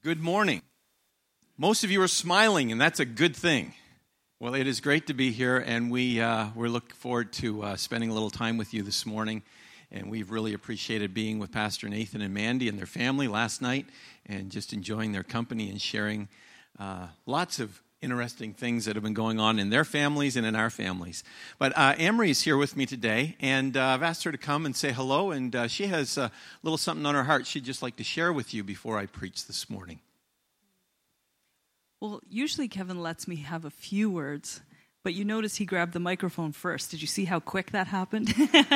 Good morning. Most of you are smiling, and that's a good thing. Well, it is great to be here, and we're looking forward to spending a little time with you this morning. And we've really appreciated being with Pastor Nathan and Mandy and their family last night, and just enjoying their company and sharing lots of interesting things that have been going on in their families and in our families. But Amory is here with me today, and I've asked her to come and say hello, and she has a little something on her heart she'd just like to share with you before I preach this morning. Well, usually Kevin lets me have a few words, but you notice he grabbed the microphone first. Did you see how quick that happened?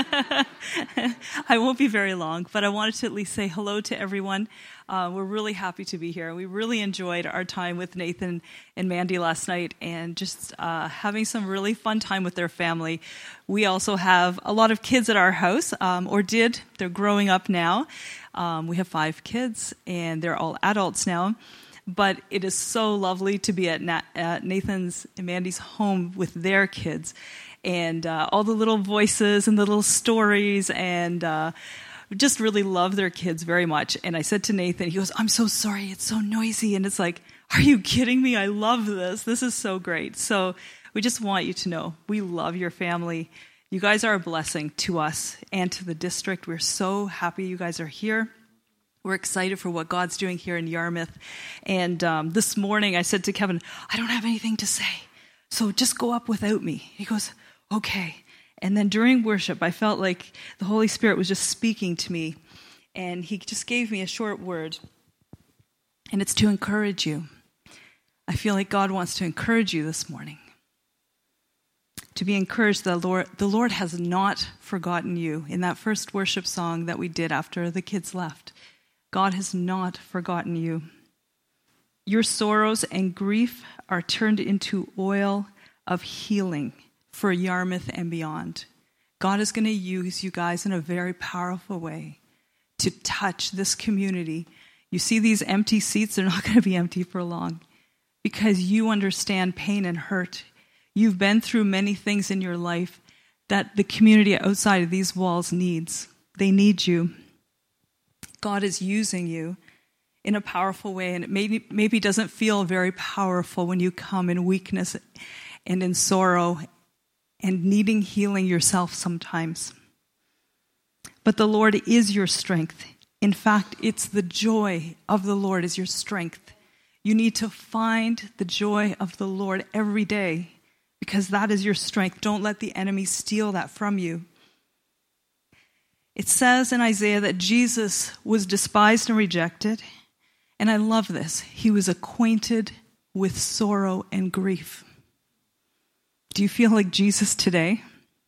I won't be very long, but I wanted to at least say hello to everyone. We're really happy to be here. We really enjoyed our time with Nathan and Mandy last night, and just having some really fun time with their family. We also have a lot of kids at our house, or did. They're growing up now. We have 5 kids, and they're all adults now. But it is so lovely to be at Nathan's and Mandy's home with their kids, and all the little voices and the little stories, and just really love their kids very much. And I said to Nathan, he goes, "I'm so sorry, it's so noisy." And it's like, are you kidding me? I love this. This is so great. So we just want you to know we love your family. You guys are a blessing to us and to the district. We're so happy you guys are here. We're excited for what God's doing here in Yarmouth. And this morning I said to Kevin, I don't have anything to say, so just go up without me. He goes, okay. And then during worship, I felt like the Holy Spirit was just speaking to me. And he just gave me a short word. And it's to encourage you. I feel like God wants to encourage you this morning. To be encouraged, the Lord has not forgotten you. In that first worship song that we did after the kids left, God has not forgotten you. Your sorrows and grief are turned into oil of healing for Yarmouth and beyond. God is going to use you guys in a very powerful way to touch this community. You see these empty seats, they're not going to be empty for long because you understand pain and hurt. You've been through many things in your life that the community outside of these walls needs. They need you. God is using you in a powerful way, and it maybe doesn't feel very powerful when you come in weakness and in sorrow and needing healing yourself sometimes. But the Lord is your strength. In fact, it's the joy of the Lord is your strength. You need to find the joy of the Lord every day because that is your strength. Don't let the enemy steal that from you. It says in Isaiah that Jesus was despised and rejected. And I love this. He was acquainted with sorrow and grief. Do you feel like Jesus today?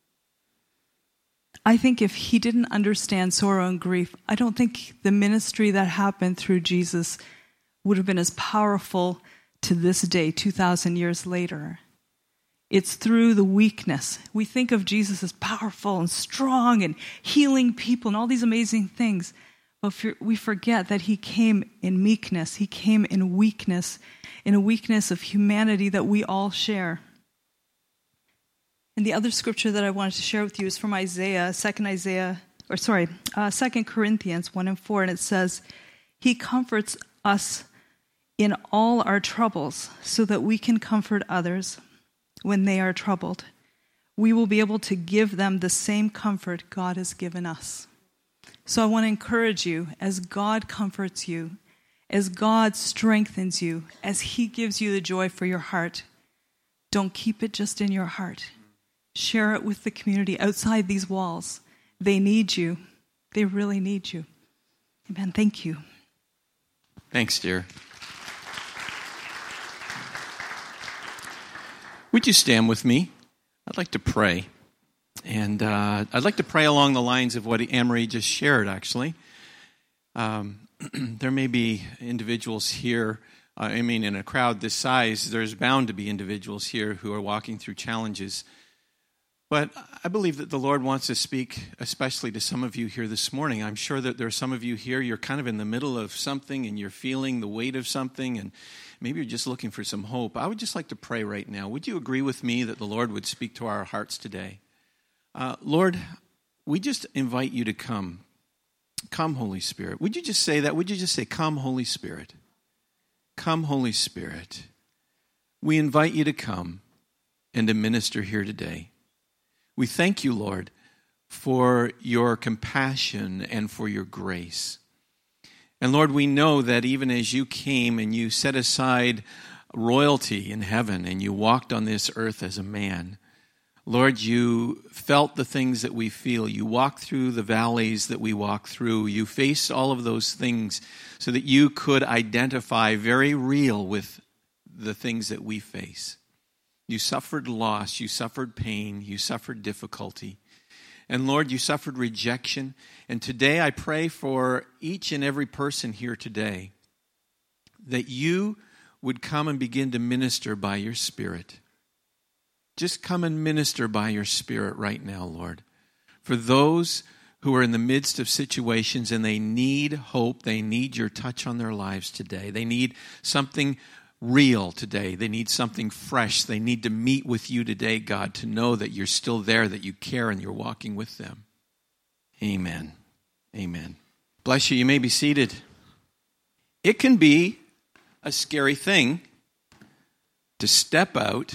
I think if he didn't understand sorrow and grief, I don't think the ministry that happened through Jesus would have been as powerful to this day, 2,000 years later. It's through the weakness. We think of Jesus as powerful and strong and healing people and all these amazing things. But we forget that he came in meekness. He came in weakness, in a weakness of humanity that we all share. And the other scripture that I wanted to share with you is from 2 Corinthians 1 and 4. And it says, he comforts us in all our troubles so that we can comfort others when they are troubled. We will be able to give them the same comfort God has given us. So I want to encourage you as God comforts you, as God strengthens you, as he gives you the joy for your heart. Don't keep it just in your heart. Share it with the community outside these walls. They need you. They really need you. Amen. Thank you. Thanks, dear. Would you stand with me? I'd like to pray. And I'd like to pray along the lines of what Anne-Marie just shared, actually. There may be individuals here, in a crowd this size, there's bound to be individuals here who are walking through challenges. But I believe that the Lord wants to speak especially to some of you here this morning. I'm sure that there are some of you here, you're kind of in the middle of something and you're feeling the weight of something and maybe you're just looking for some hope. I would just like to pray right now. Would you agree with me that the Lord would speak to our hearts today? Lord, we just invite you to come. Come, Holy Spirit. Would you just say that? Would you just say, come, Holy Spirit? Come, Holy Spirit. We invite you to come and to minister here today. We thank you, Lord, for your compassion and for your grace. And Lord, we know that even as you came and you set aside royalty in heaven and you walked on this earth as a man, Lord, you felt the things that we feel. You walked through the valleys that we walk through. You faced all of those things so that you could identify very real with the things that we face. You suffered loss. You suffered pain. You suffered difficulty. And Lord, you suffered rejection. And today I pray for each and every person here today that you would come and begin to minister by your Spirit. Just come and minister by your Spirit right now, Lord. For those who are in the midst of situations and they need hope, they need your touch on their lives today. They need something real today. They need something fresh. They need to meet with you today, God, to know that you're still there, that you care, and you're walking with them. Amen. Amen. Bless you. You may be seated. It can be a scary thing to step out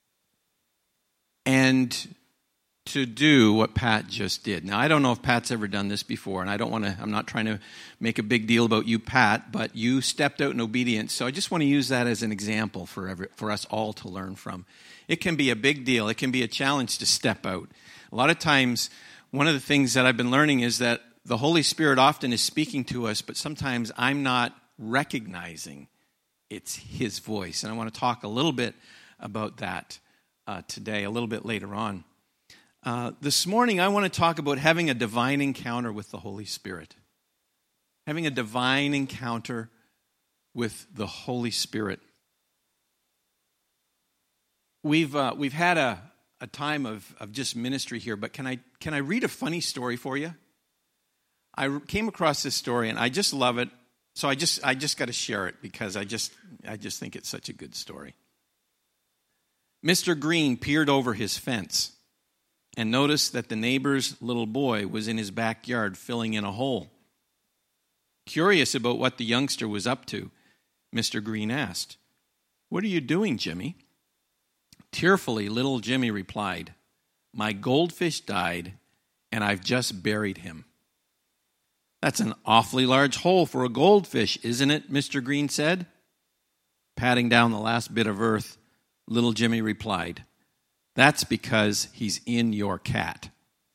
and to do what Pat just did. Now, I don't know if Pat's ever done this before, and I'm not trying to make a big deal about you, Pat, but you stepped out in obedience. So I just want to use that as an example for us all to learn from. It can be a big deal. It can be a challenge to step out. A lot of times, one of the things that I've been learning is that the Holy Spirit often is speaking to us, but sometimes I'm not recognizing it's His voice. And I want to talk a little bit about that today, a little bit later on. This morning, I want to talk about having a divine encounter with the Holy Spirit. Having a divine encounter with the Holy Spirit. We've had a time of just ministry here, but can I read a funny story for you? I came across this story and I just love it, so I just got to share it because I just think it's such a good story. Mr. Green peered over his fence and noticed that the neighbor's little boy was in his backyard filling in a hole. Curious about what the youngster was up to, Mr. Green asked, "What are you doing, Jimmy?" Tearfully, little Jimmy replied, "My goldfish died, and I've just buried him." "That's an awfully large hole for a goldfish, isn't it?" Mr. Green said. Patting down the last bit of earth, little Jimmy replied, "That's because he's in your cat."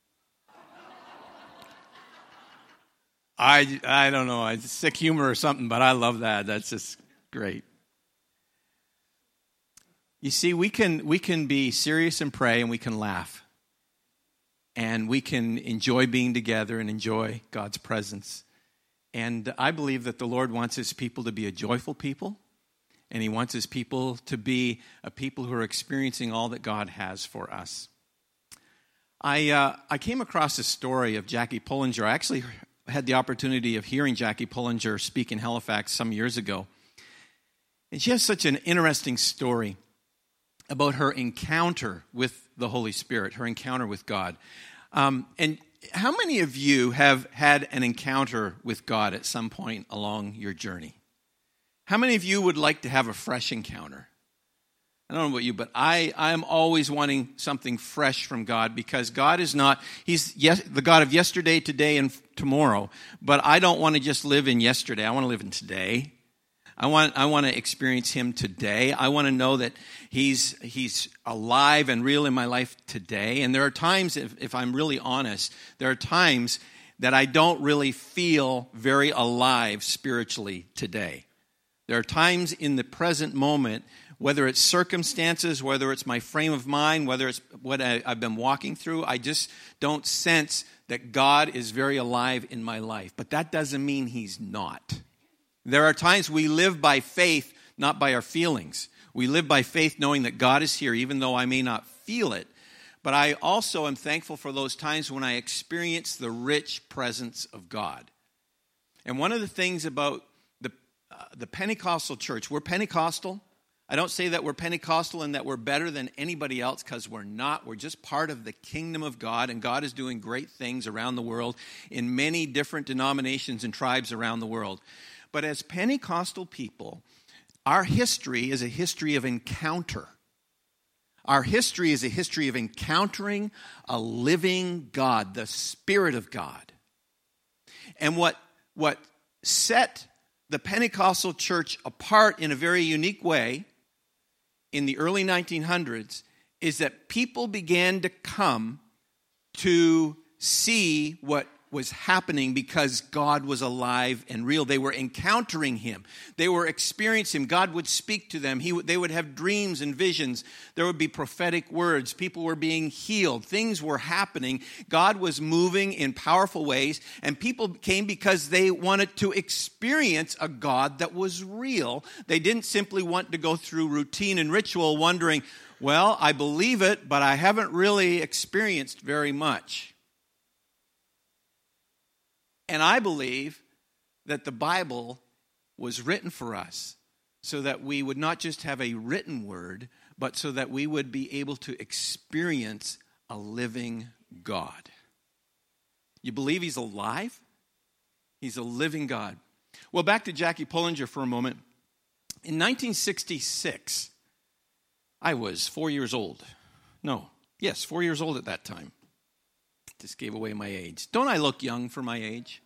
I don't know, it's sick humor or something, but I love that. That's just great. You see, we can be serious and pray, and we can laugh. And we can enjoy being together and enjoy God's presence. And I believe that the Lord wants His people to be a joyful people. And He wants His people to be a people who are experiencing all that God has for us. I came across a story of Jackie Pullinger. I actually had the opportunity of hearing Jackie Pullinger speak in Halifax some years ago. And she has such an interesting story about her encounter with the Holy Spirit, her encounter with God. And how many of you have had an encounter with God at some point along your journey? How many of you would like to have a fresh encounter? I don't know about you, but I'm always wanting something fresh from God, because God is not, He's the God of yesterday, today, and tomorrow. But I don't want to just live in yesterday. I want to live in today. I want to experience Him today. I want to know that He's alive and real in my life today. And there are times, if I'm really honest, there are times that I don't really feel very alive spiritually today. There are times in the present moment, whether it's circumstances, whether it's my frame of mind, whether it's what I've been walking through, I just don't sense that God is very alive in my life. But that doesn't mean He's not. There are times we live by faith, not by our feelings. We live by faith knowing that God is here, even though I may not feel it. But I also am thankful for those times when I experience the rich presence of God. And one of the things about the Pentecostal church, we're Pentecostal. I don't say that we're Pentecostal and that we're better than anybody else, because we're not. We're just part of the kingdom of God, and God is doing great things around the world in many different denominations and tribes around the world. But as Pentecostal people, Our history is a history of encounter. Our history is a history of encountering a living God, the Spirit of God. And what set the Pentecostal church apart in a very unique way in the early 1900s is that people began to come to see what was happening because God was alive and real. They were encountering him. They were experiencing him. God would speak to them. They would have dreams and visions. There would be prophetic words. People were being healed. Things were happening. God was moving in powerful ways, and people came because they wanted to experience a God that was real. They didn't simply want to go through routine and ritual wondering, well, I believe it, but I haven't really experienced very much. And I believe that the Bible was written for us so that we would not just have a written word, but so that we would be able to experience a living God. You believe he's alive? He's a living God. Well, back to Jackie Pullinger for a moment. In 1966, I was 4 years old. 4 years old at that time. Just gave away my age. Don't I look young for my age?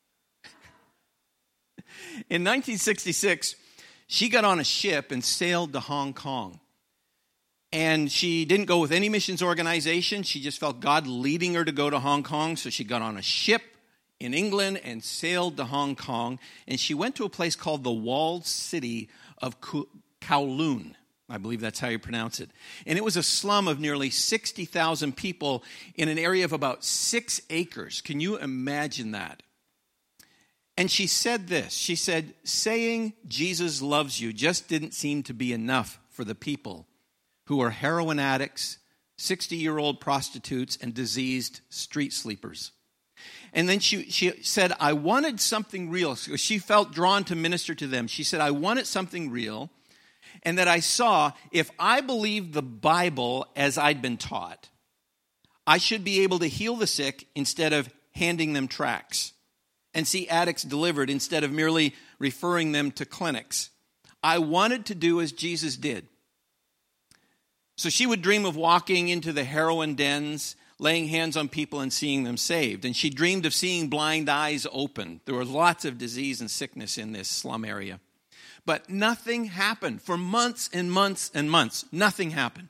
In 1966, she got on a ship and sailed to Hong Kong. And she didn't go with any missions organization. She just felt God leading her to go to Hong Kong. So she got on a ship in England and sailed to Hong Kong. And she went to a place called the walled city of Kowloon. I believe that's how you pronounce it. And it was a slum of nearly 60,000 people in an area of about 6 acres. Can you imagine that? And she said this. She said, saying Jesus loves you just didn't seem to be enough for the people who are heroin addicts, 60-year-old prostitutes, and diseased street sleepers. And then she said, I wanted something real. So she felt drawn to minister to them. She said, I wanted something real. And that I saw, if I believed the Bible as I'd been taught, I should be able to heal the sick instead of handing them tracts, and see addicts delivered instead of merely referring them to clinics. I wanted to do as Jesus did. So she would dream of walking into the heroin dens, laying hands on people and seeing them saved. And she dreamed of seeing blind eyes open. There was lots of disease and sickness in this slum area. But nothing happened for months and months and months. Nothing happened.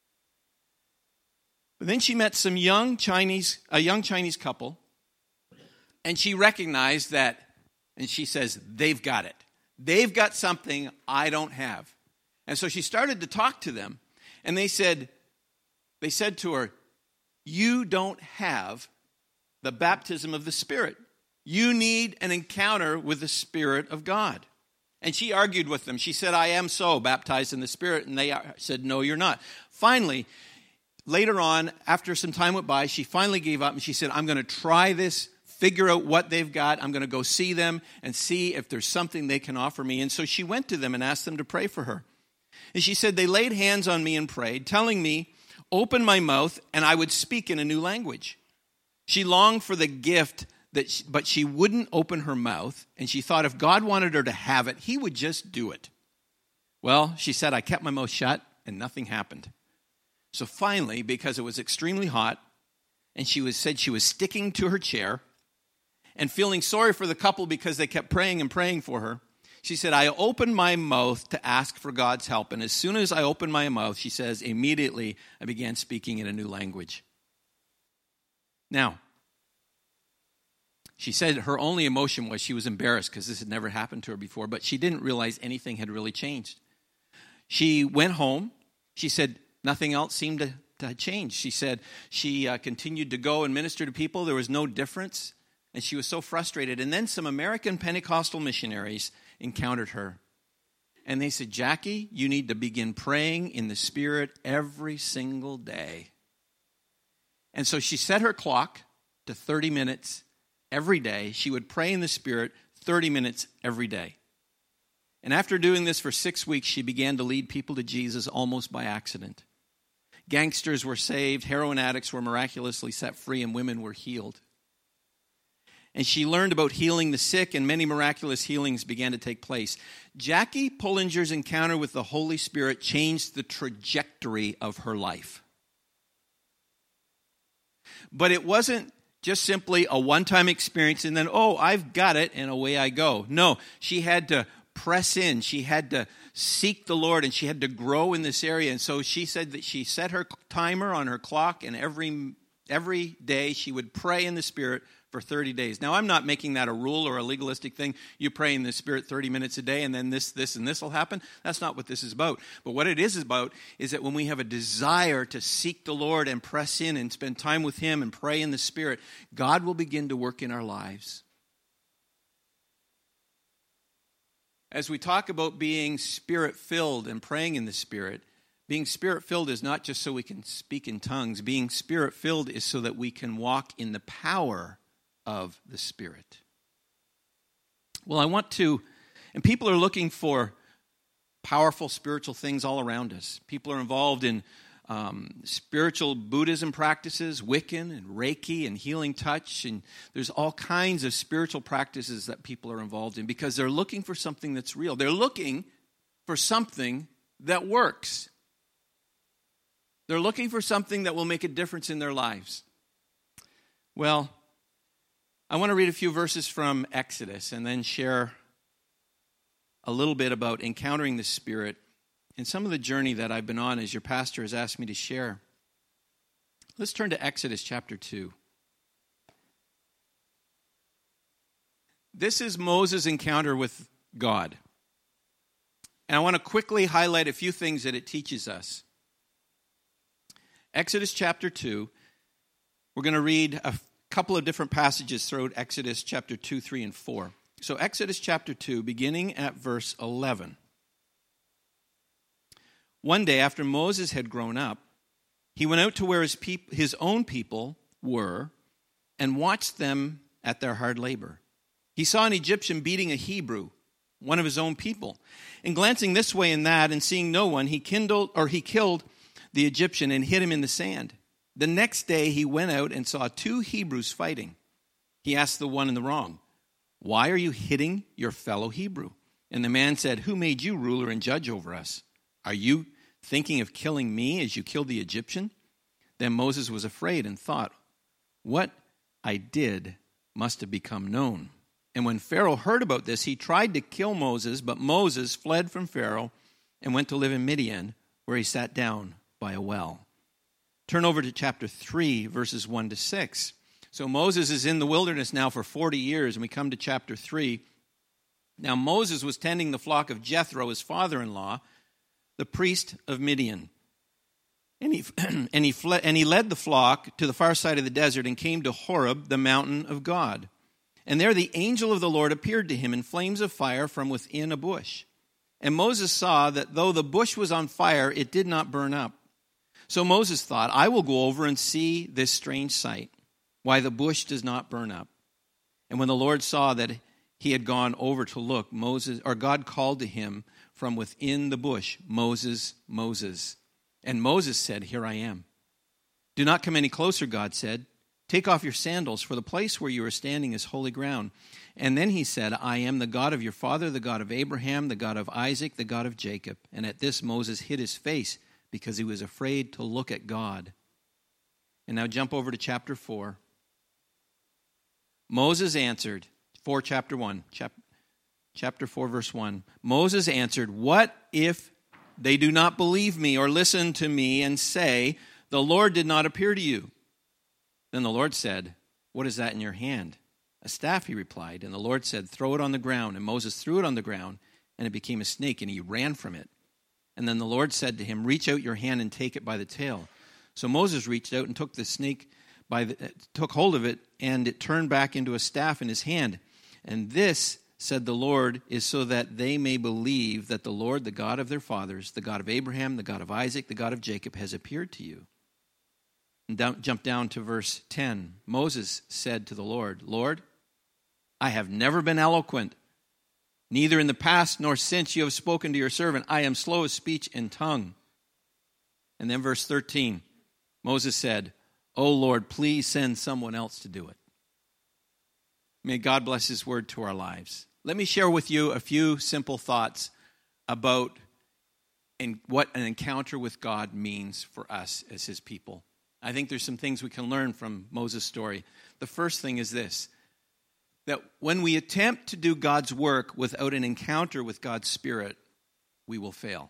But then she met a young Chinese couple, and she recognized that, and she says, they've got it. They've got something I don't have. And so she started to talk to them, and they said to her, you don't have the baptism of the Spirit. You need an encounter with the Spirit of God. And she argued with them. She said, I am so baptized in the Spirit. And they said, no, you're not. Finally, later on, after some time went by, she finally gave up. And she said, I'm going to try this, figure out what they've got. I'm going to go see them and see if there's something they can offer me. And so she went to them and asked them to pray for her. And she said, they laid hands on me and prayed, telling me, open my mouth and I would speak in a new language. She longed for the gift, but she wouldn't open her mouth, and she thought if God wanted her to have it, he would just do it. Well, she said, I kept my mouth shut, and nothing happened. So finally, because it was extremely hot, and said she was sticking to her chair, and feeling sorry for the couple because they kept praying and praying for her, she said, I opened my mouth to ask for God's help, and as soon as I opened my mouth, she says, immediately I began speaking in a new language. Now, she said her only emotion was she was embarrassed because this had never happened to her before, but she didn't realize anything had really changed. She went home. She said nothing else seemed to change. She said she continued to go and minister to people. There was no difference, and she was so frustrated. And then some American Pentecostal missionaries encountered her, and they said, Jackie, you need to begin praying in the Spirit every single day. And so she set her clock to 30 minutes every day. She would pray in the Spirit 30 minutes every day. And after doing this for 6 weeks, she began to lead people to Jesus almost by accident. Gangsters were saved, heroin addicts were miraculously set free, and women were healed. and she learned about healing the sick, and many miraculous healings began to take place. Jackie Pullinger's encounter with the Holy Spirit changed the trajectory of her life. But it wasn't just simply a one-time experience and then, oh, I've got it, and away I go. No, she had to press in. She had to seek the Lord, and she had to grow in this area. And so she said that she set her timer on her clock, and every day she would pray in the Spirit for 30 days. Now, I'm not making that a rule or a legalistic thing. You pray in the Spirit 30 minutes a day, and then this, and this will happen. That's not what this is about. But what it is about is that when we have a desire to seek the Lord and press in and spend time with Him and pray in the Spirit, God will begin to work in our lives. As we talk about being Spirit-filled and praying in the Spirit, being Spirit-filled is not just so we can speak in tongues. Being Spirit-filled is so that we can walk in the power of the Spirit. Well, I want to, and people are looking for powerful spiritual things all around us. People are involved in spiritual Buddhism practices, Wiccan and Reiki and healing touch, and there's all kinds of spiritual practices that people are involved in because they're looking for something that's real. They're looking for something that works. They're looking for something that will make a difference in their lives. Well, I want to read a few verses from Exodus and then share a little bit about encountering the Spirit and some of the journey that I've been on as your pastor has asked me to share. Let's turn to Exodus chapter 2. This is Moses' encounter with God. And I want to quickly highlight a few things that it teaches us. Exodus chapter 2, we're going to read a couple of different passages throughout Exodus chapter 2, 3, and 4. So Exodus chapter 2, beginning at verse 11. One day after Moses had grown up, he went out to where his own people were and watched them at their hard labor. He saw an Egyptian beating a Hebrew, one of his own people. And glancing this way and that and seeing no one, he killed the Egyptian and hid him in the sand. The next day he went out and saw two Hebrews fighting. He asked the one in the wrong, "Why are you hitting your fellow Hebrew?" And the man said, "Who made you ruler and judge over us? Are you thinking of killing me as you killed the Egyptian?" Then Moses was afraid and thought, "What I did must have become known." And when Pharaoh heard about this, he tried to kill Moses, but Moses fled from Pharaoh and went to live in Midian, where he sat down by a well. Turn over to chapter 3, verses 1 to 6. So Moses is in the wilderness now for 40 years, and we come to chapter 3. Now Moses was tending the flock of Jethro, his father-in-law, the priest of Midian. And he led the flock to the far side of the desert and came to Horeb, the mountain of God. And there the angel of the Lord appeared to him in flames of fire from within a bush. And Moses saw that though the bush was on fire, it did not burn up. So Moses thought, "I will go over and see this strange sight, why the bush does not burn up." And when the Lord saw that he had gone over to look, God called to him from within the bush, "Moses, Moses." And Moses said, "Here I am." "Do not come any closer," God said. "Take off your sandals, for the place where you are standing is holy ground." And then he said, "I am the God of your father, the God of Abraham, the God of Isaac, the God of Jacob." And at this Moses hid his face because he was afraid to look at God. And now jump over to chapter 4. Moses answered, chapter 4, verse 1. Moses answered, "What if they do not believe me or listen to me and say, 'The Lord did not appear to you'?" Then the Lord said, "What is that in your hand?" "A staff," he replied. And the Lord said, "Throw it on the ground." And Moses threw it on the ground, and it became a snake, and he ran from it. And then the Lord said to him, "Reach out your hand and take it by the tail." So Moses reached out and took the snake took hold of it, and it turned back into a staff in his hand. "And this," said the Lord, "is so that they may believe that the Lord, the God of their fathers, the God of Abraham, the God of Isaac, the God of Jacob, has appeared to you." And jump down to verse 10. Moses said to the Lord, "Lord, I have never been eloquent, neither in the past nor since you have spoken to your servant. I am slow of speech and tongue." And then verse 13, Moses said, "O Lord, please send someone else to do it." May God bless his word to our lives. Let me share with you a few simple thoughts about what an encounter with God means for us as his people. I think there's some things we can learn from Moses' story. The first thing is this, that when we attempt to do God's work without an encounter with God's Spirit, we will fail.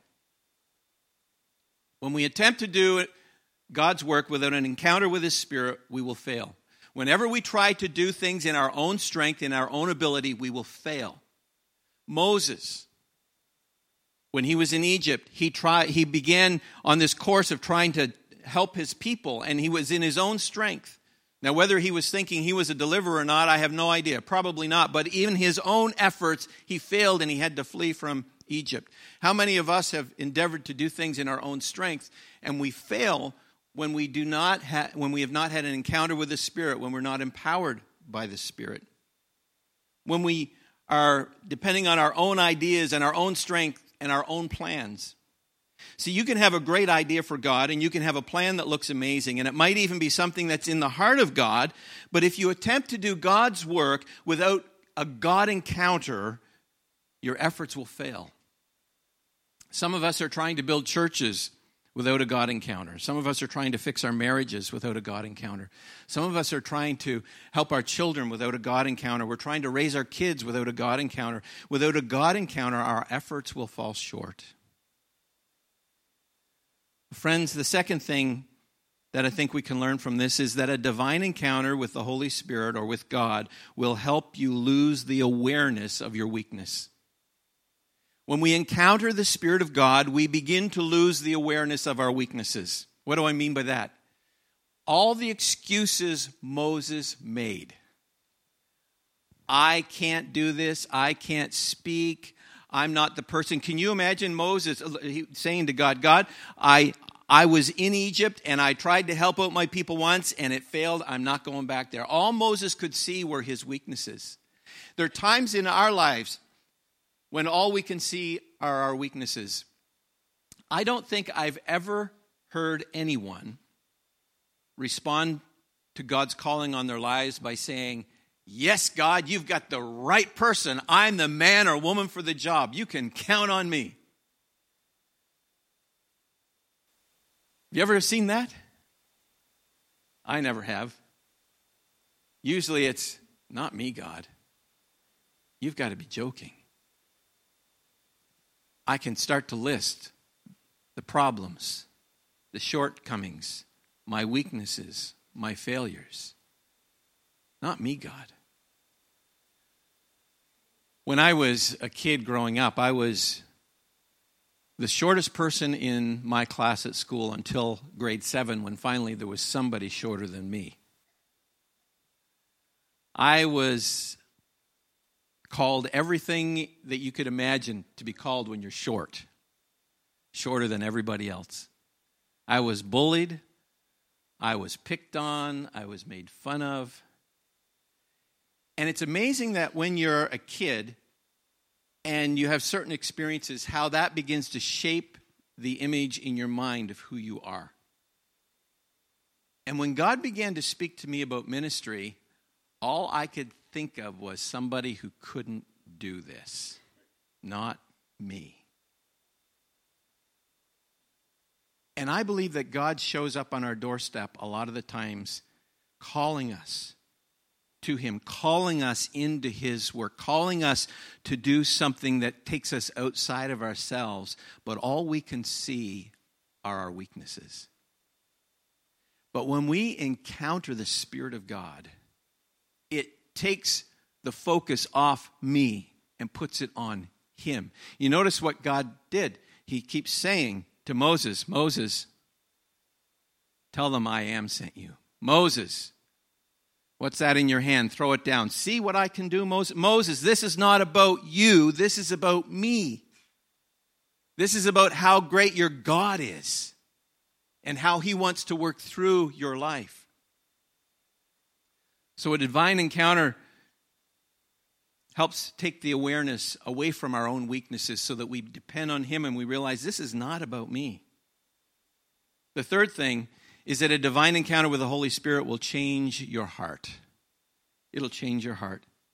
When we attempt to do God's work without an encounter with his Spirit, we will fail. Whenever we try to do things in our own strength, in our own ability, we will fail. Moses, when he was in Egypt, he began on this course of trying to help his people, and he was in his own strength. Now, whether he was thinking he was a deliverer or not, I have no idea. Probably not. But even his own efforts, he failed, and he had to flee from Egypt. How many of us have endeavored to do things in our own strength, and we fail when we have not had an encounter with the Spirit, when we're not empowered by the Spirit? When we are depending on our own ideas and our own strength and our own plans. See, you can have a great idea for God, and you can have a plan that looks amazing, and it might even be something that's in the heart of God, but if you attempt to do God's work without a God encounter, your efforts will fail. Some of us are trying to build churches without a God encounter. Some of us are trying to fix our marriages without a God encounter. Some of us are trying to help our children without a God encounter. We're trying to raise our kids without a God encounter. Without a God encounter, our efforts will fall short. Friends, the second thing that I think we can learn from this is that a divine encounter with the Holy Spirit or with God will help you lose the awareness of your weakness. When we encounter the Spirit of God, we begin to lose the awareness of our weaknesses. What do I mean by that? All the excuses Moses made. I can't do this. I can't speak. I'm not the person. Can you imagine Moses saying to God, God, I was in Egypt and I tried to help out my people once and it failed. I'm not going back there. All Moses could see were his weaknesses. There are times in our lives when all we can see are our weaknesses. I don't think I've ever heard anyone respond to God's calling on their lives by saying, yes, God, you've got the right person. I'm the man or woman for the job. You can count on me. Have you ever seen that? I never have. Usually it's, not me, God. You've got to be joking. I can start to list the problems, the shortcomings, my weaknesses, my failures. Not me, God. When I was a kid growing up, I was the shortest person in my class at school until grade 7, when finally there was somebody shorter than me. I was called everything that you could imagine to be called when you're short, shorter than everybody else. I was bullied. I was picked on. I was made fun of. And it's amazing that when you're a kid and you have certain experiences, how that begins to shape the image in your mind of who you are. And when God began to speak to me about ministry, all I could think of was somebody who couldn't do this, not me. And I believe that God shows up on our doorstep a lot of the times, calling us to Him, calling us into His work, calling us to do something that takes us outside of ourselves, but all we can see are our weaknesses. But when we encounter the Spirit of God, it takes the focus off me and puts it on Him. You notice what God did. He keeps saying to Moses, Moses, tell them I am sent you. Moses, what's that in your hand? Throw it down. See what I can do, Moses? Moses, this is not about you. This is about me. This is about how great your God is and how He wants to work through your life. So a divine encounter helps take the awareness away from our own weaknesses so that we depend on Him and we realize this is not about me. The third thing is that a divine encounter with the Holy Spirit will change your heart. It'll change your heart.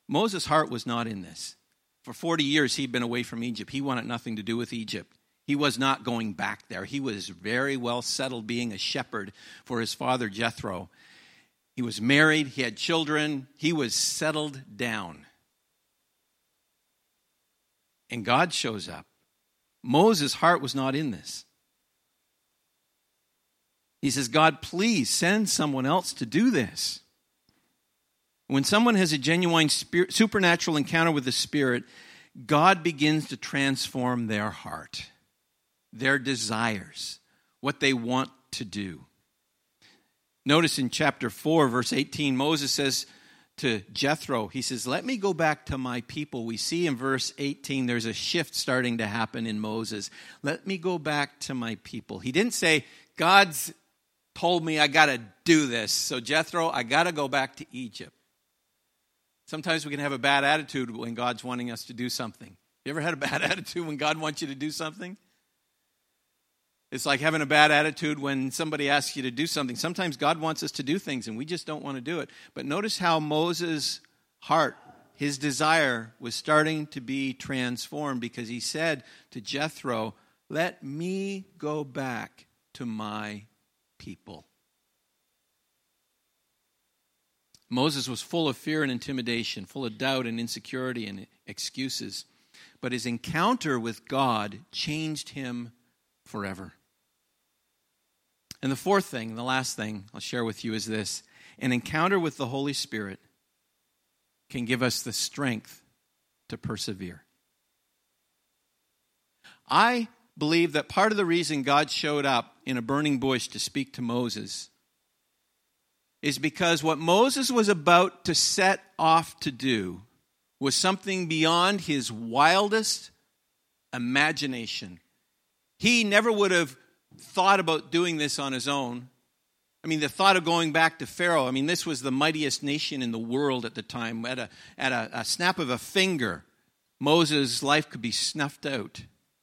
Moses' heart was not in this. For 40 years, he'd been away from Egypt. He wanted nothing to do with Egypt. He was not going back there. He was very well settled being a shepherd for his father Jethro. He was married. He had children. He was settled down. And God shows up. Moses' heart was not in this. He says, God, please send someone else to do this. When someone has a genuine supernatural encounter with the Spirit, God begins to transform their heart, their desires, what they want to do. Notice in chapter 4, verse 18, Moses says to Jethro, he says, let me go back to my people. We see in verse 18 there's a shift starting to happen in Moses. Let me go back to my people. He didn't say, God's told me I got to do this. So Jethro, I got to go back to Egypt. Sometimes we can have a bad attitude when God's wanting us to do something. You ever had a bad attitude when God wants you to do something? It's like having a bad attitude when somebody asks you to do something. Sometimes God wants us to do things and we just don't want to do it. But notice how Moses' heart, his desire, was starting to be transformed because he said to Jethro, let me go back to my people. Moses was full of fear and intimidation, full of doubt and insecurity and excuses. But his encounter with God changed him forever. And the fourth thing, the last thing I'll share with you is this. An encounter with the Holy Spirit can give us the strength to persevere. I believe that part of the reason God showed up in a burning bush to speak to Moses is because what Moses was about to set off to do was something beyond his wildest imagination. He never would have thought about doing this on his own. I mean, the thought of going back to Pharaoh, I mean, this was the mightiest nation in the world at the time. At a snap of a finger, Moses' life could be snuffed out.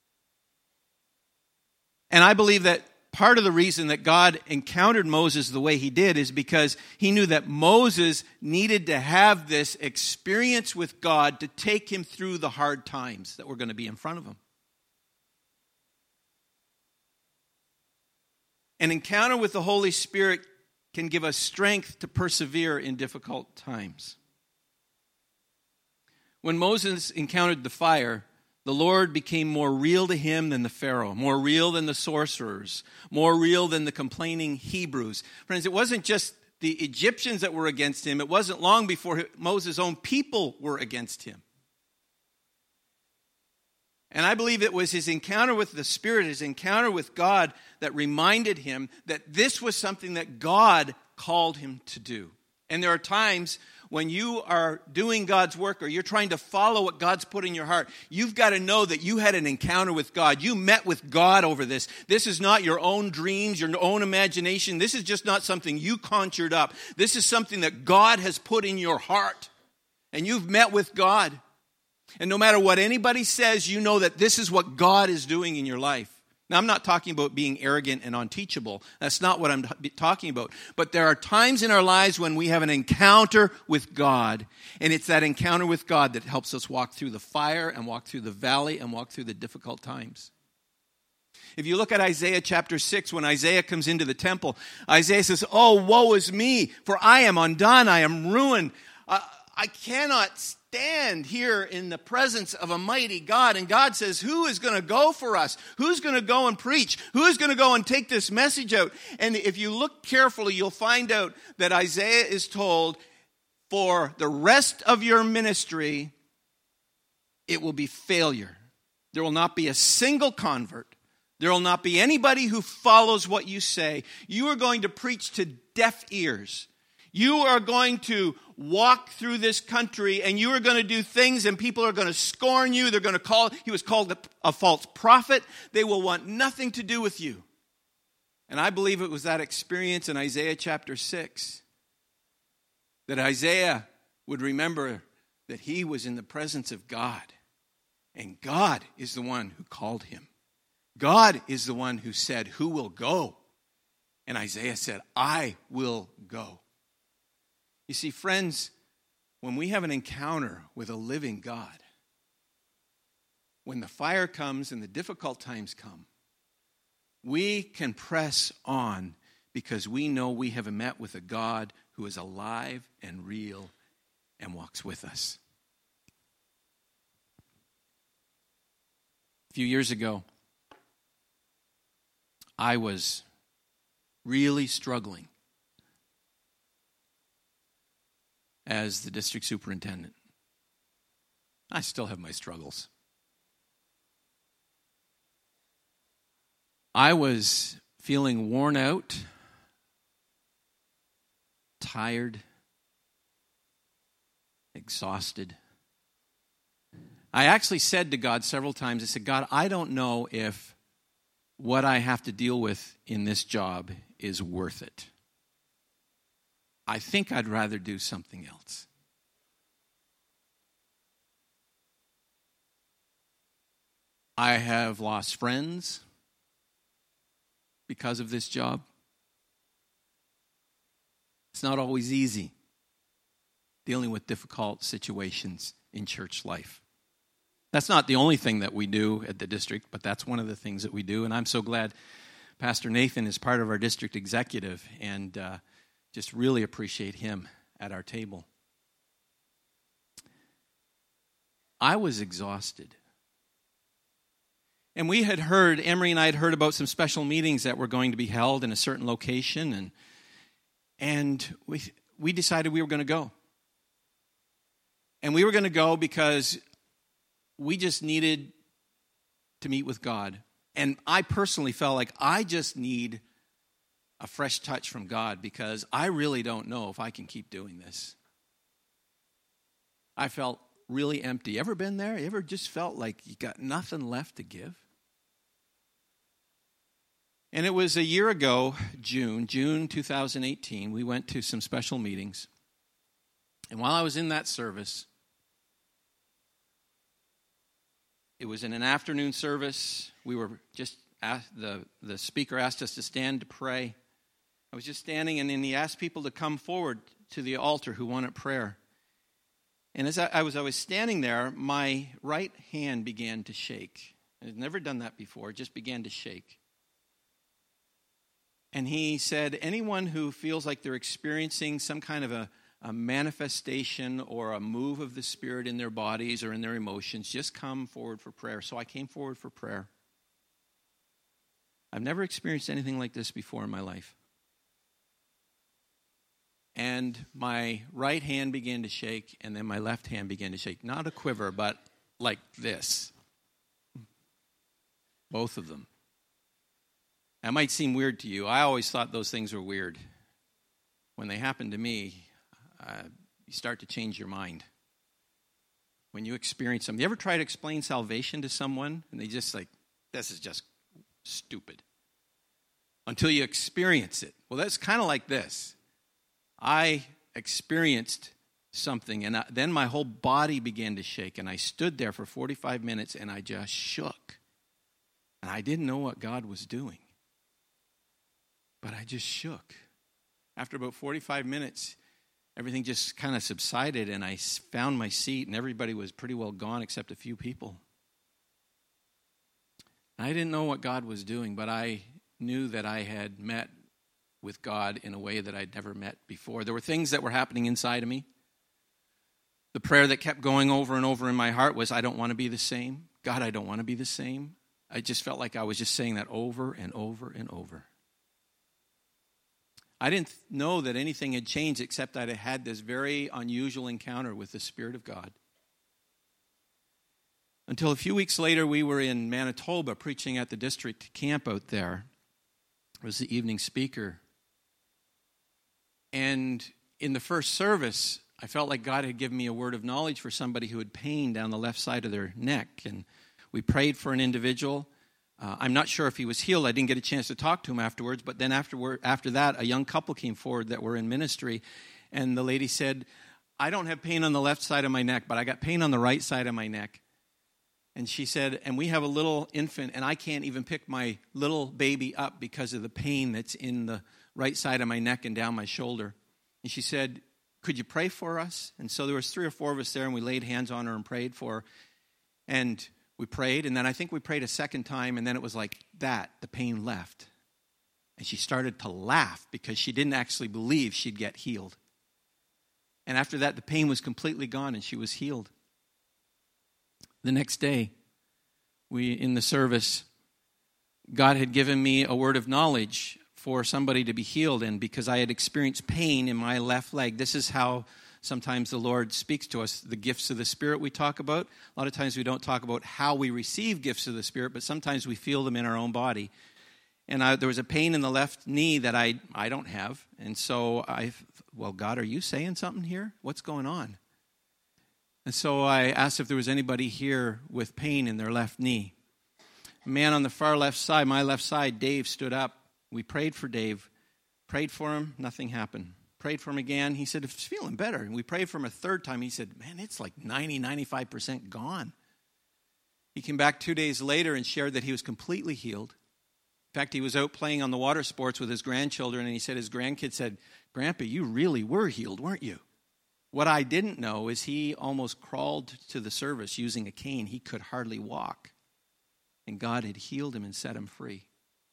And I believe that part of the reason that God encountered Moses the way he did is because he knew that Moses needed to have this experience with God to take him through the hard times that were going to be in front of him. An encounter with the Holy Spirit can give us strength to persevere in difficult times. When Moses encountered the fire, the Lord became more real to him than the Pharaoh, more real than the sorcerers, more real than the complaining Hebrews. Friends, it wasn't just the Egyptians that were against him. It wasn't long before Moses' own people were against him. And I believe it was his encounter with the Spirit, his encounter with God, that reminded him that this was something that God called him to do. And there are times when you are doing God's work or you're trying to follow what God's put in your heart, you've got to know that you had an encounter with God. You met with God over this. This is not your own dreams, your own imagination. This is just not something you conjured up. This is something that God has put in your heart. And you've met with God. And no matter what anybody says, you know that this is what God is doing in your life. Now, I'm not talking about being arrogant and unteachable. That's not what I'm talking about. But there are times in our lives when we have an encounter with God. And it's that encounter with God that helps us walk through the fire and walk through the valley and walk through the difficult times. If you look at Isaiah chapter 6, when Isaiah comes into the temple, Isaiah says, "Oh, woe is me, for I am undone, I am ruined. I cannot stand here in the presence of a mighty God." And God says, who is going to go for us? Who's going to go and preach? Who is going to go and take this message out? And if you look carefully, you'll find out that Isaiah is told, for the rest of your ministry, it will be failure. There will not be a single convert. There will not be anybody who follows what you say. You are going to preach to deaf ears. You are going to walk through this country and you are going to do things and people are going to scorn you. They're going to he was called a false prophet. They will want nothing to do with you. And I believe it was that experience in Isaiah chapter 6 that Isaiah would remember that he was in the presence of God. And God is the one who called him. God is the one who said, who will go? And Isaiah said, I will go. You see, friends, when we have an encounter with a living God, when the fire comes and the difficult times come, we can press on because we know we have met with a God who is alive and real and walks with us. A few years ago, I was really struggling as the district superintendent. I still have my struggles. I was feeling worn out, tired, exhausted. I actually said to God several times, I said, God, I don't know if what I have to deal with in this job is worth it. I think I'd rather do something else. I have lost friends because of this job. It's not always easy dealing with difficult situations in church life. That's not the only thing that we do at the district, but that's one of the things that we do. And I'm so glad Pastor Nathan is part of our district executive, and just really appreciate him at our table. I was exhausted. And we had heard, Emery and I had heard about some special meetings that were going to be held in a certain location, and we decided we were going to go. And we were going to go because we just needed to meet with God. And I personally felt like I just need a fresh touch from God because I really don't know if I can keep doing this. I felt really empty. Ever been there? You ever just felt like you got nothing left to give? And it was a year ago, June 2018, we went to some special meetings. And while I was in that service, it was in an afternoon service. We were just, the speaker asked us to stand to pray. I was just standing, and then he asked people to come forward to the altar who wanted prayer. And as I was standing there, my right hand began to shake. I had never done that before. It just began to shake. And he said, anyone who feels like they're experiencing some kind of a manifestation or a move of the Spirit in their bodies or in their emotions, just come forward for prayer. So I came forward for prayer. I've never experienced anything like this before in my life. And my right hand began to shake, and then my left hand began to shake. Not a quiver, but like this. Both of them. That might seem weird to you. I always thought those things were weird. When they happen to me, you start to change your mind. When you experience them. You ever try to explain salvation to someone, and they just like, this is just stupid. Until you experience it. Well, that's kind of like this. I experienced something, and then my whole body began to shake, and I stood there for 45 minutes, and I just shook. And I didn't know what God was doing. But I just shook. After about 45 minutes, everything just kind of subsided, and I found my seat, and everybody was pretty well gone except a few people. I didn't know what God was doing, but I knew that I had met with God in a way that I'd never met before. There were things that were happening inside of me. The prayer that kept going over and over in my heart was, I don't want to be the same. God, I don't want to be the same. I just felt like I was just saying that over and over and over. I didn't know that anything had changed except that I had this very unusual encounter with the Spirit of God. Until a few weeks later, we were in Manitoba preaching at the district camp out there. I was the evening speaker. And in the first service, I felt like God had given me a word of knowledge for somebody who had pain down the left side of their neck. And we prayed for an individual. I'm not sure if he was healed. I didn't get a chance to talk to him afterwards. But then after that, a young couple came forward that were in ministry. And the lady said, I don't have pain on the left side of my neck, but I got pain on the right side of my neck. And she said, and we have a little infant, and I can't even pick my little baby up because of the pain that's in the right side of my neck and down my shoulder. And she said, could you pray for us? And so there was 3 or 4 of us there, and we laid hands on her and prayed for her. And we prayed, and then I think we prayed a second time, and then it was like that. The pain left. And she started to laugh because she didn't actually believe she'd get healed. And after that, the pain was completely gone, and she was healed. The next day, in the service, God had given me a word of knowledge for somebody to be healed, and because I had experienced pain in my left leg. This is how sometimes the Lord speaks to us, the gifts of the Spirit we talk about. A lot of times we don't talk about how we receive gifts of the Spirit, but sometimes we feel them in our own body. And there was a pain in the left knee that I don't have. And so well, God, are you saying something here? What's going on? And so I asked if there was anybody here with pain in their left knee. A man on the far left side, my left side, Dave, stood up. We prayed for Dave. Prayed for him, nothing happened. Prayed for him again. He said, it's feeling better. And we prayed for him a third time. He said, man, it's like 95% gone. He came back 2 days later and shared that he was completely healed. In fact, he was out playing on the water sports with his grandchildren, and he said his grandkids said, Grandpa, you really were healed, weren't you? What I didn't know is he almost crawled to the service using a cane. He could hardly walk. And God had healed him and set him free.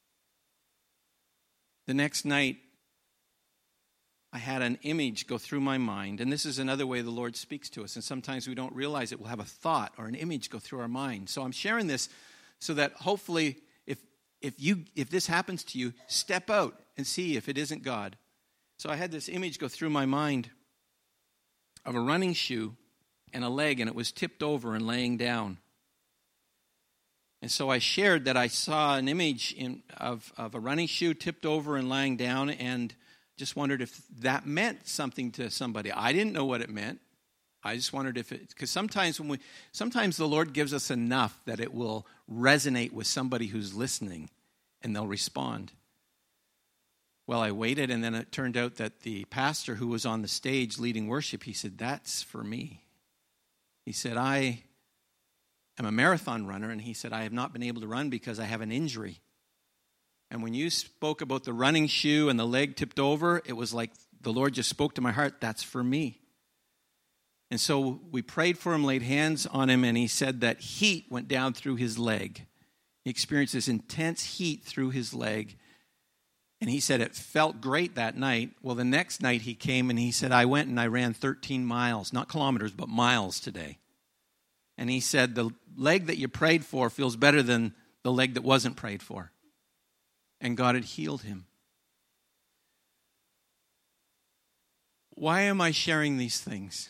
The next night, I had an image go through my mind, and this is another way the Lord speaks to us, and sometimes we don't realize it. We'll have a thought or an image go through our mind. So I'm sharing this so that hopefully if this happens to you, step out and see if it isn't God. So I had this image go through my mind of a running shoe and a leg, and it was tipped over and laying down. And so I shared that I saw an image of a running shoe tipped over and lying down, and just wondered if that meant something to somebody. I didn't know what it meant. I just wondered if it, because sometimes the Lord gives us enough that it will resonate with somebody who's listening, and they'll respond. Well, I waited, and then it turned out that the pastor who was on the stage leading worship, he said, that's for me. He said, I am a marathon runner, and he said, I have not been able to run because I have an injury. And when you spoke about the running shoe and the leg tipped over, it was like the Lord just spoke to my heart, that's for me. And so we prayed for him, laid hands on him, and he said that heat went down through his leg. He experienced this intense heat through his leg. And he said it felt great that night. Well, the next night he came and he said, I went and I ran 13 miles, not kilometers, but miles today. And he said, the leg that you prayed for feels better than the leg that wasn't prayed for. And God had healed him. Why am I sharing these things?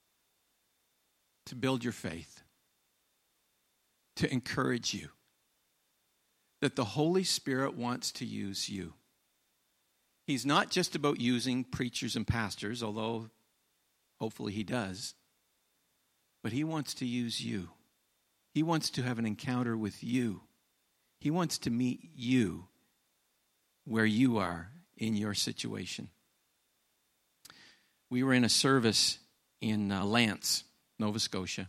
To build your faith. To encourage you. That the Holy Spirit wants to use you. He's not just about using preachers and pastors, although hopefully he does. But he wants to use you. He wants to have an encounter with you. He wants to meet you where you are in your situation. We were in a service in Lance, Nova Scotia.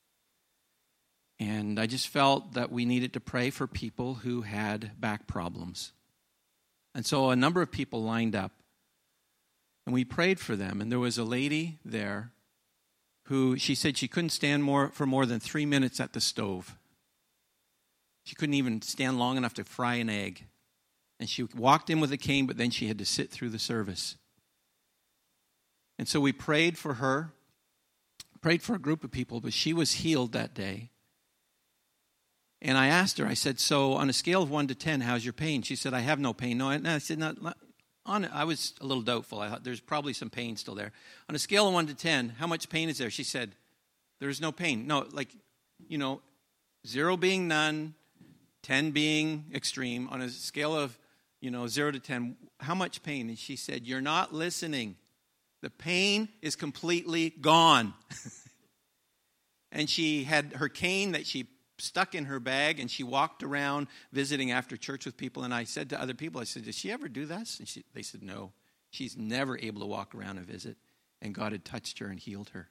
And I just felt that we needed to pray for people who had back problems. And so a number of people lined up. And we prayed for them. And there was a lady there who, she said she couldn't stand for more than 3 minutes at the stove. She couldn't even stand long enough to fry an egg. And she walked in with a cane, but then she had to sit through the service. And so we prayed for her, prayed for a group of people, but she was healed that day. And I asked her, I said, so on a scale of 1 to 10, how's your pain? She said, I have no pain. No, I said, I was a little doubtful. I thought there's probably some pain still there. On a scale of 1 to 10, how much pain is there? She said, there's no pain. No, 0 being none, 10 being extreme. On a scale of, 0 to 10, how much pain? And she said, you're not listening. The pain is completely gone. And she had her cane that she stuck in her bag, and she walked around visiting after church with people. And I said to other people, I said, does she ever do this? And they said, no. She's never able to walk around and visit. And God had touched her and healed her.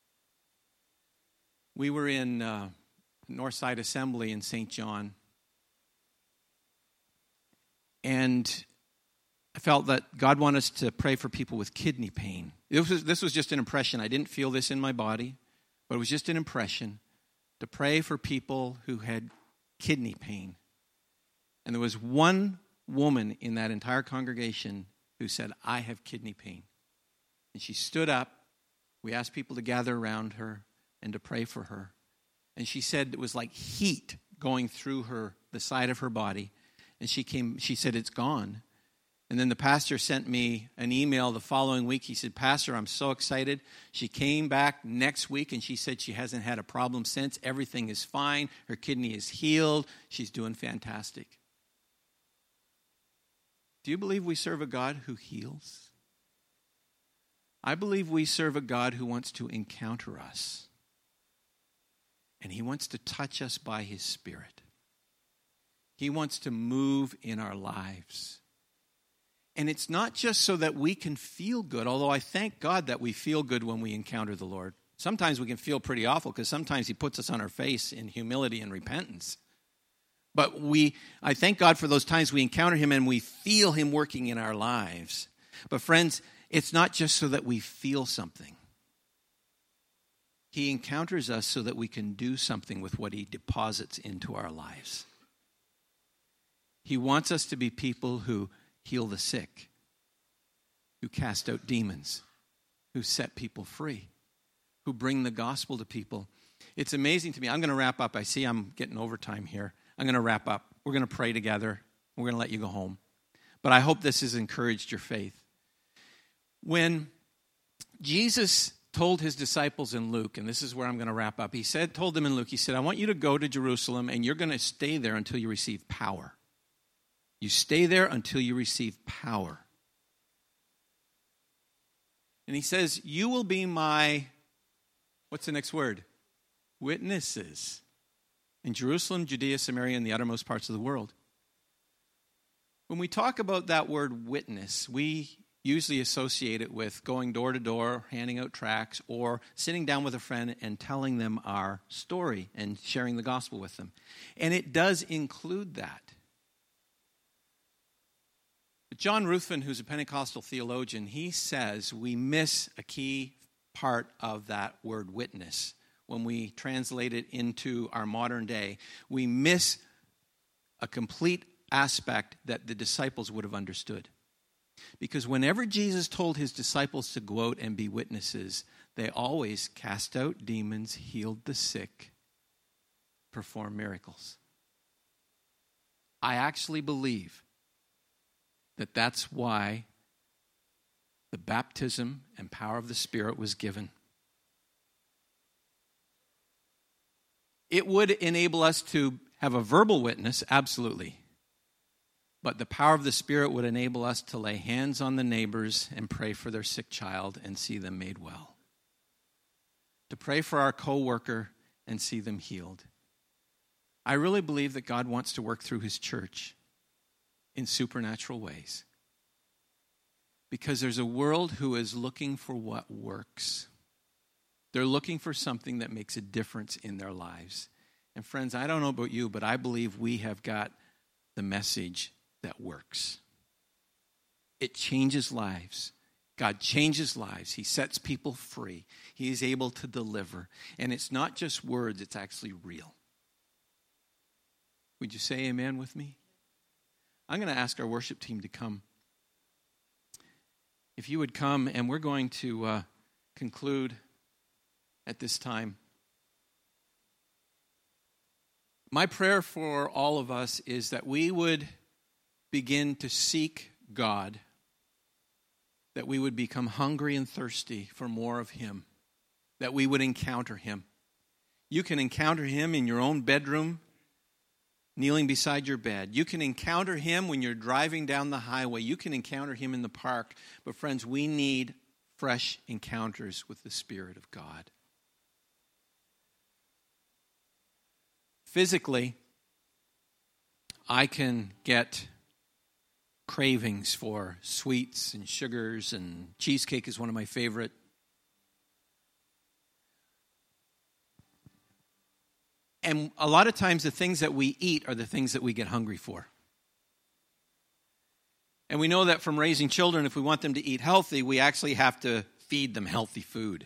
We were in Northside Assembly in St. John. And I felt that God wanted us to pray for people with kidney pain. This was just an impression. I didn't feel this in my body, but it was just an impression to pray for people who had kidney pain. And there was one woman in that entire congregation who said, I have kidney pain. And she stood up. We asked people to gather around her and to pray for her. And she said it was like heat going through the side of her body. And she said, it's gone. And then the pastor sent me an email the following week. He said, Pastor, I'm so excited. She came back next week and she said she hasn't had a problem since. Everything is fine. Her kidney is healed. She's doing fantastic. Do you believe we serve a God who heals? I believe we serve a God who wants to encounter us. And he wants to touch us by his Spirit. He wants to move in our lives. And it's not just so that we can feel good, although I thank God that we feel good when we encounter the Lord. Sometimes we can feel pretty awful because sometimes he puts us on our face in humility and repentance. But I thank God for those times we encounter him and we feel him working in our lives. But friends, it's not just so that we feel something. He encounters us so that we can do something with what he deposits into our lives. He wants us to be people who heal the sick, who cast out demons, who set people free, who bring the gospel to people. It's amazing to me. I'm going to wrap up. I see I'm getting overtime here. I'm going to wrap up. We're going to pray together. We're going to let you go home. But I hope this has encouraged your faith. When Jesus told his disciples in Luke, and this is where I'm going to wrap up, told them in Luke, he said, I want you to go to Jerusalem and you're going to stay there until you receive power. You stay there until you receive power. And he says, you will be my, what's the next word? Witnesses in Jerusalem, Judea, Samaria, and the uttermost parts of the world. When we talk about that word witness, we usually associate it with going door to door, handing out tracts, or sitting down with a friend and telling them our story and sharing the gospel with them. And it does include that. But John Ruthven, who's a Pentecostal theologian, he says we miss a key part of that word witness. When we translate it into our modern day, we miss a complete aspect that the disciples would have understood. Because whenever Jesus told his disciples to go out and be witnesses, they always cast out demons, healed the sick, performed miracles. I actually believe that that's why the baptism and power of the Spirit was given. It would enable us to have a verbal witness, absolutely. But the power of the Spirit would enable us to lay hands on the neighbors and pray for their sick child and see them made well. To pray for our coworker and see them healed. I really believe that God wants to work through his church in supernatural ways. Because there's a world who is looking for what works. They're looking for something that makes a difference in their lives. And friends, I don't know about you, but I believe we have got the message that works. It changes lives. God changes lives. He sets people free. He is able to deliver. And it's not just words, it's actually real. Would you say amen with me? I'm going to ask our worship team to come. If you would come, and we're going to conclude at this time. My prayer for all of us is that we would begin to seek God, that we would become hungry and thirsty for more of him, that we would encounter him. You can encounter him in your own bedroom, kneeling beside your bed. You can encounter him when you're driving down the highway. You can encounter him in the park. But friends, we need fresh encounters with the Spirit of God. Physically, I can get cravings for sweets and sugars, and cheesecake is one of my favorite. And a lot of times the things that we eat are the things that we get hungry for. And we know that from raising children, if we want them to eat healthy, we actually have to feed them healthy food.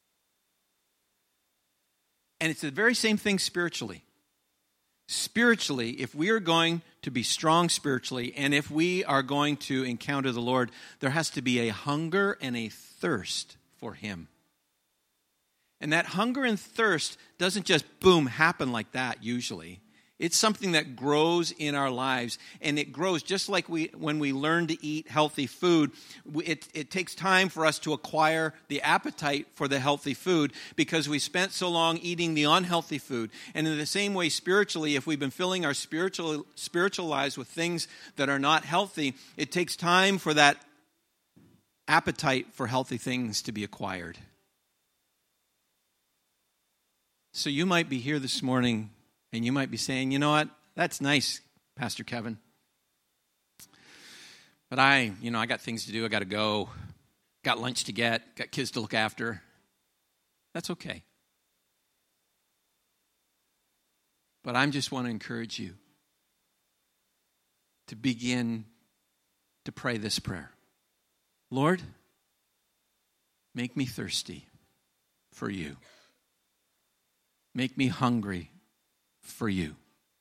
And it's the very same thing spiritually. Spiritually, if we are going to be strong spiritually, and if we are going to encounter the Lord, there has to be a hunger and a thirst for Him. And that hunger and thirst doesn't just, boom, happen like that usually. It's something that grows in our lives, and it grows just like when we learn to eat healthy food. It takes time for us to acquire the appetite for the healthy food because we spent so long eating the unhealthy food. And in the same way, spiritually, if we've been filling our spiritual lives with things that are not healthy, it takes time for that appetite for healthy things to be acquired. So you might be here this morning and you might be saying, you know what, that's nice, Pastor Kevin. But I got things to do, I got to go. Got lunch to get, got kids to look after. That's okay. But I just want to encourage you to begin to pray this prayer. Lord, make me thirsty for you. Make me hungry for you.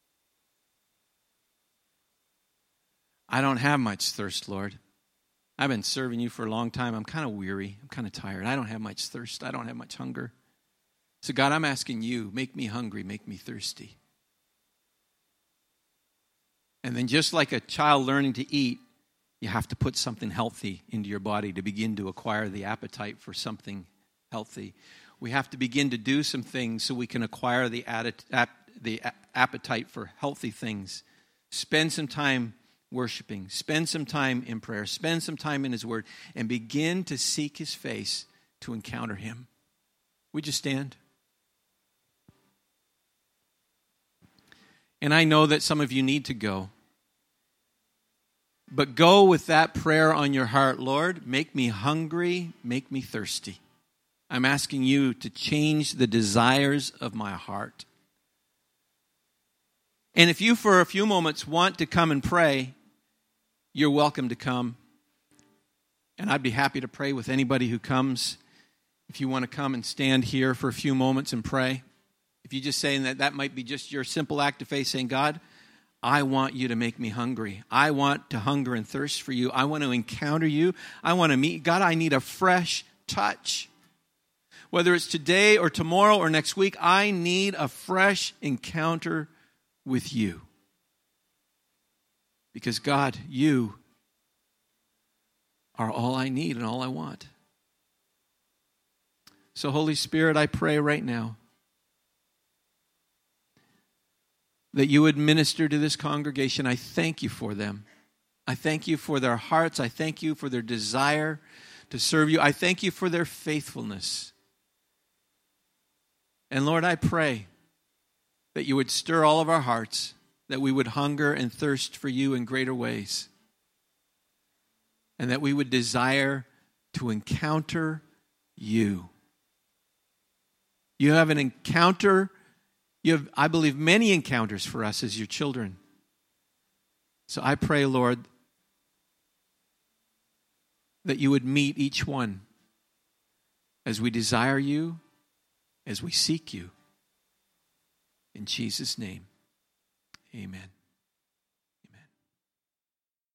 I don't have much thirst, Lord. I've been serving you for a long time. I'm kind of weary. I'm kind of tired. I don't have much thirst. I don't have much hunger. So God, I'm asking you, make me hungry, make me thirsty. And then just like a child learning to eat, you have to put something healthy into your body to begin to acquire the appetite for something healthy. We have to begin to do some things so we can acquire the appetite for healthy things. Spend some time worshiping. Spend some time in prayer. Spend some time in His Word. And begin to seek His face to encounter Him. Would you stand? And I know that some of you need to go. But go with that prayer on your heart. Lord, make me hungry, make me thirsty. I'm asking you to change the desires of my heart. And if you, for a few moments, want to come and pray, you're welcome to come. And I'd be happy to pray with anybody who comes. If you want to come and stand here for a few moments and pray. If you're just saying that might be just your simple act of faith, saying, God, I want you to make me hungry. I want to hunger and thirst for you. I want to encounter you. I want to meet. God, I need a fresh touch. Whether it's today or tomorrow or next week, I need a fresh encounter with you. Because God, you are all I need and all I want. So Holy Spirit, I pray right now that you would minister to this congregation. I thank you for them. I thank you for their hearts. I thank you for their desire to serve you. I thank you for their faithfulness. And Lord, I pray that you would stir all of our hearts, that we would hunger and thirst for you in greater ways, and that we would desire to encounter you. You have an encounter. You have, I believe, many encounters for us as your children. So I pray, Lord, that you would meet each one as we desire you, as we seek you. In Jesus' name, amen.